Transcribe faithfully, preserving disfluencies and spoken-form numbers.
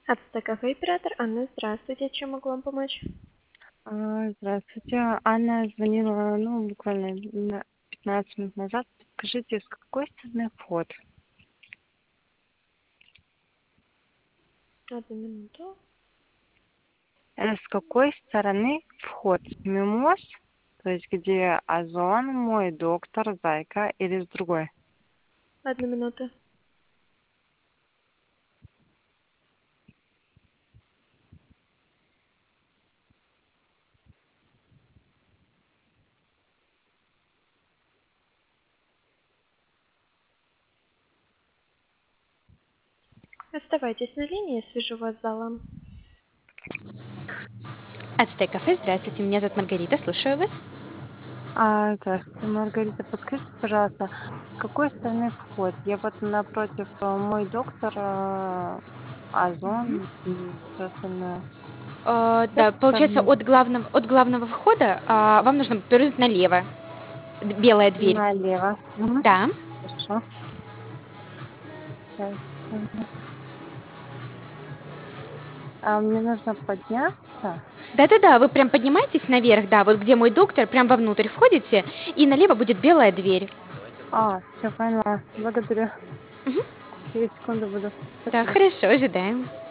Ацтекафе, оператор Анна, здравствуйте. Чем могу вам помочь? А, Здравствуйте. Анна звонила, ну, буквально на пятнадцать минут назад. Скажите, с какой стороны вход? Одну минуту. Э, С какой стороны вход? Мимоз, то есть где Озон, мой доктор, Зайка, или с другой? Одну минуту. Оставайтесь на линии, свяжу вас с залом. Ацтек кафе, здравствуйте, меня зовут Маргарита, слушаю вас. А, здравствуйте, Маргарита, подскажите, пожалуйста, с какой стороны вход? Я вот напротив, э, мой доктор, э, Мгм. Озон и все остальное. Э, С да, этой получается, стороны? от главного, от главного входа а, вам нужно повернуть налево. Д- Белая дверь. Налево. Мгм. Да. Хорошо. Сейчас. А мне нужно подняться? Да-да-да, вы прям поднимаетесь наверх, да, вот где мой доктор, прям вовнутрь входите, и налево будет белая дверь. А, все поняла. Благодарю. Мгм. Через секунду буду. Да, Спасибо. хорошо, ожидаем.